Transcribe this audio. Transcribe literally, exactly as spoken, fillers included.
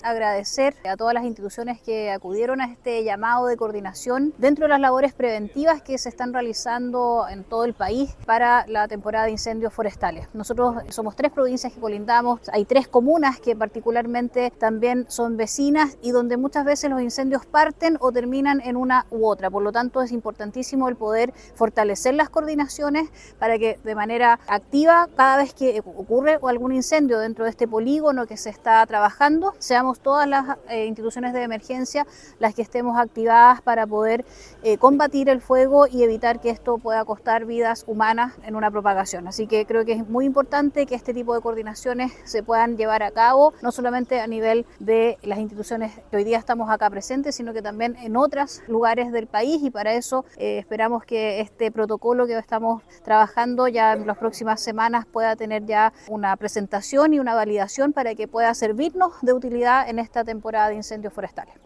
agradecer a todas las instituciones que acudieron a este llamado de coordinación dentro de las labores preventivas que se están realizando en todo el país para la temporada de incendios forestales. Nosotros somos tres provincias que colindamos, hay tres comunas que particularmente también son vecinas y donde muchas veces los incendios parten o terminan en una u otra. Por lo tanto, es importantísimo el poder fortalecer las coordinaciones para que de manera activa, cada vez que ocurre algún incendio dentro de este polígono que se está trabajando, seamos todas las eh, instituciones de emergencia las que estemos activadas para poder eh, combatir el fuego y evitar que esto pueda costar vidas humanas en una propagación. Así que creo que es muy importante que este tipo de coordinaciones se puedan llevar a cabo, no solamente a nivel de las instituciones que hoy día estamos acá presentes, sino que también en otros lugares del país, y para eso eh, esperamos que este protocolo que estamos trabajando ya en las próximas semanas pueda tener ya una presentación y una validación para que pueda servirnos de utilidad en esta temporada de incendios forestales.